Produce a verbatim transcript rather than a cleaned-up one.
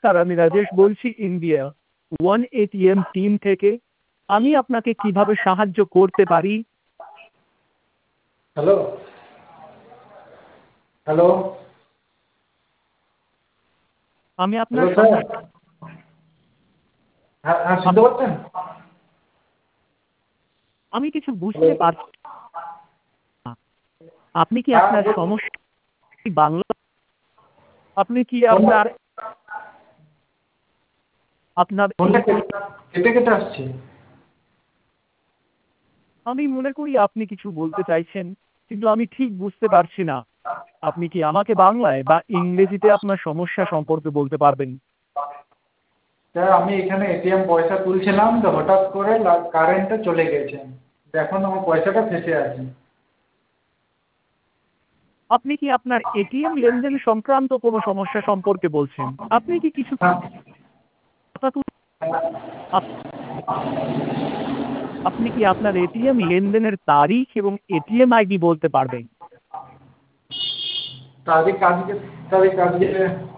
Sir, আমি রাজেশ বলছি India one ATM team থেকে। আমি আপনাকে কিভাবে সাহায্য করতে পারি? হ্যালো হ্যালো আমি আপনার হ্যালো স্যার। সমস্যা হ্যাঁ হ্যাঁ শুনতে আমি পাচ্ছেন? আমি কিছু হ্যালো। বুঝতে পারছি না। আপনি কি হ্যাঁ আপনার বলুন। সমস্যা কি বাংলা? আপনি কি ফোনটা আপনার আপনার ফোনটা এটি কেটে কেটে কেটে আসছে। আমি মনে করি আপনি কিছু বলতে চাইছেন, কিন্তু আমি ঠিক বুঝতে পারছি না। আপনি কি আমাকে বাংলায় বা ইংরেজিতে আপনার সমস্যা সম্পর্কে বলতে পারবেন? স্যার আমি এখানে এটিএম পয়সা তুলছিলাম, তো হঠাৎ করে কারেন্টটা চলে গেছে। এখন আমার পয়সাটা ফেঁসে আছে। আপনি কি আপনার এটিএম লেনদেন সংক্রান্ত কোনো সমস্যা সম্পর্কে বলছেন? আপনি কি কিছু হ্যাঁ কথা তুল আপ আপনি কি আপনার এটিএম লেনদেনের তারিখ এবং এটিএম আইডি বলতে পারবেন? তারিখ আজকে তারিখ আজকে